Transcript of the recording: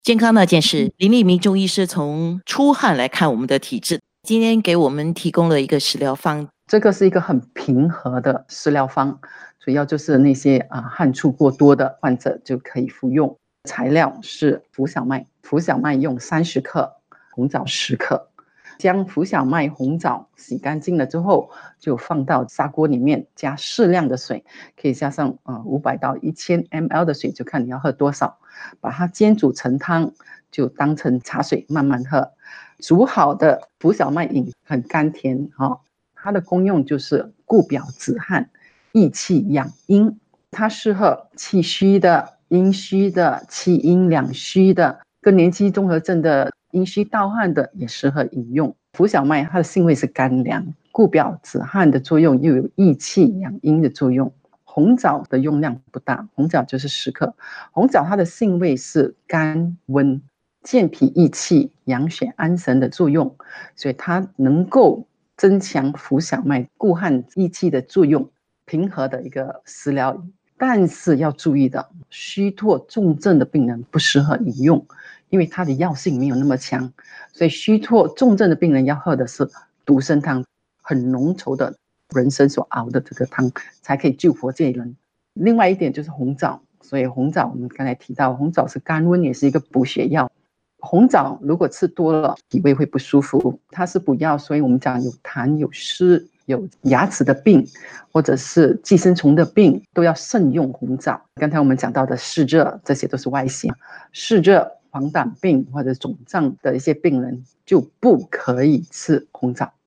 健康那件事，林立明中医师从出汗来看我们的体质。今天给我们提供了一个食疗方， 这个是一个很平和的食疗方，主要就是那些汗出过多的患者就可以服用。材料是浮小麦，浮小麦用30克，红枣10克。将浮小麦、红枣洗干净了之后，就放到砂锅里面，加适量的水，可以加上500到1000 ml 的水，就看你要喝多少。把它煎煮成汤，就当成茶水慢慢喝。煮好的浮小麦饮很甘甜它的功用就是固表止汗、益气养阴，它适合气虚的、阴虚的、气阴两虚的、更年期综合症的、阴虚盗汗的也适合饮用。浮小麦它的性味是甘凉，固表止汗的作用又有益气养阴的作用。红枣的用量不大，红枣就是10克。红枣它的性味是甘温，健脾益气、养血安神的作用，所以它能够增强浮小麦固汗益气的作用，平和的一个食疗。但是要注意的，虚脱重症的病人不适合饮用，因为它的药性没有那么强，所以虚脱重症的病人要喝的是独参汤，很浓稠的人参所熬的这个汤，才可以救活这一人。另外一点就是红枣，所以红枣我们刚才提到，红枣是甘温，也是一个补血药。红枣如果吃多了，脾胃会不舒服，它是补药，所以我们讲有痰、有湿、有牙齿的病，或者是寄生虫的病，都要慎用红枣。刚才我们讲到的湿热，这些都是外邪。湿热、黄疸病或者肿胀的一些病人就不可以吃红枣。